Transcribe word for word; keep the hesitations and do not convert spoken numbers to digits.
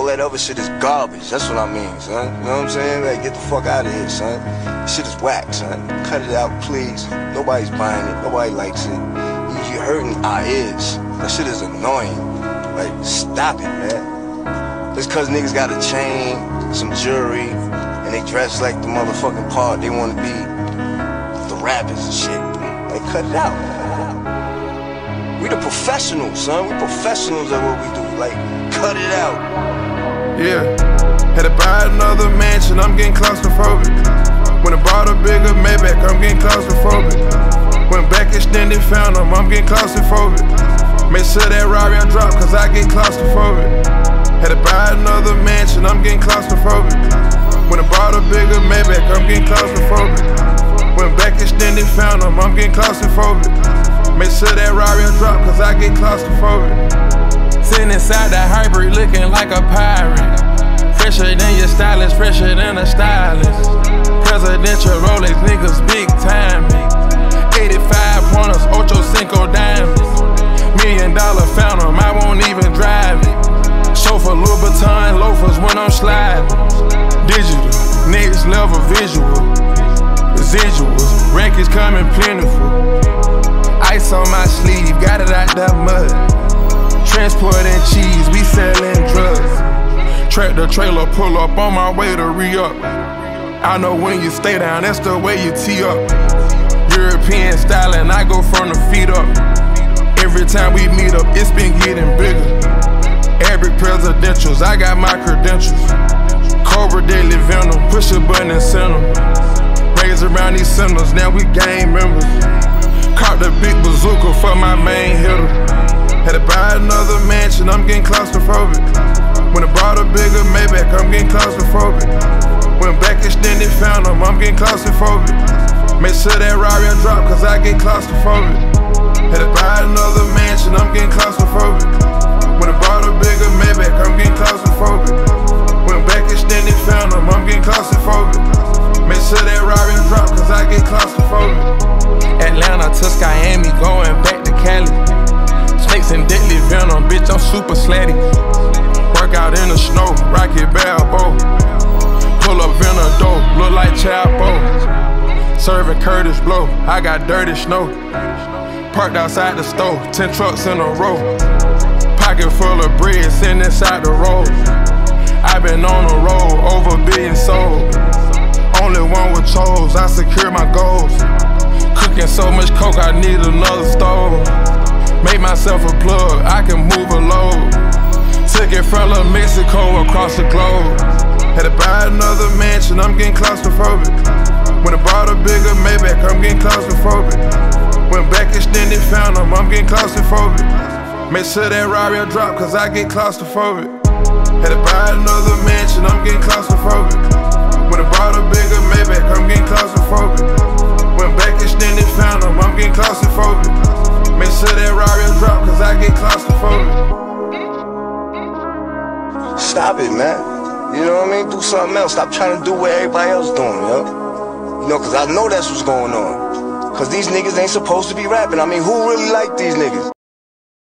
All that other shit is garbage, that's what I mean, son. You know what I'm saying? Like, get the fuck out of here, son. This shit is whack, son. Cut it out, please. Nobody's buying it, nobody likes it. You're hurting our ears. That shit is annoying. Like, stop it, man. Just cause niggas got a chain, some jewelry, and they dress like the motherfucking part they wanna be, the rappers and shit. Like, cut it out. We the professionals, son. We professionals at what we do. Like, cut it out. Yeah. Had to buy another mansion, I'm getting claustrophobic. When I bought a bigger Maybach, I'm getting claustrophobic. Went back extended, found them, I'm getting claustrophobic. Make sure that Rari I drop, cause I get claustrophobic. Had to buy another mansion, I'm getting claustrophobic. When I bought a bigger Maybach, I'm getting claustrophobic. Went back extended, found them, I'm getting claustrophobic. Make sure that Rari I drop, cause I get claustrophobic. Sitting inside that hybrid looking like a pirate. Fresher than your stylist, fresher than a stylist. Presidential Rolex, niggas big time. eighty-five pointers, Ocho Cinco diamonds. Million dollar phantom, I won't even drive it. Chauffeur Louboutin loafers when I'm sliding. Digital, next level visual. Residuals, records coming plentiful. Ice on my sleeve, got it out that mud. Transporting cheese, we selling drugs. Tractor trailer pull up on my way to re-up. I know when you stay down, that's the way you tee up. European styling, I go from the feet up. Every time we meet up, it's been getting bigger. Every presidentials, I got my credentials. Cobra Daily Venom, push a button and send them. Raise around these centers, now we gang members. Caught the big bazooka for my main hitter. Had to buy another mansion, I'm getting claustrophobic. When I bought a bigger Maybach, I'm getting claustrophobic. Went back extended, found them, I'm getting claustrophobic. Make sure that Rari I drop, cause I get claustrophobic. Had to buy another mansion, I'm getting claustrophobic. When I bought a bigger Maybach, I'm getting claustrophobic. Went back extended, found them, I'm getting claustrophobic. Make sure that Rari I drop, cause I get claustrophobic. Atlanta to Miami, going back to Cali. Snakes and deadly venom, bitch, I'm super slatty. Work out in the snow, rocket balbo. Pull up Venado, look like Chapo. Serving Curtis Blow, I got dirty snow. Parked outside the store, ten trucks in a row. Pocket full of bread, sitting inside the road. I been on the road, over a billion sold. Only one with chose, I secure my goals. Cooking so much coke, I need another stove. Make myself a plug, I can move a load. Took it from La Mexico across the globe. Had to buy another mansion, I'm getting claustrophobic. When I bought a bigger Maybach, I'm getting claustrophobic. Went back extended, found them, I'm getting claustrophobic. Make sure that Rari I drop, cause I get claustrophobic. Had to buy another mansion, I'm getting claustrophobic. When I bought a bigger Maybach, I'm getting claustrophobic. Went back extended, found them, I'm getting claustrophobic. Make sure that Rari I drop, cause I get claustrophobic. Stop it, man. You know what I mean? Do something else. Stop trying to do what everybody else doing, yo. You know, cause I know that's what's going on. Cause these niggas ain't supposed to be rapping. I mean, who really like these niggas?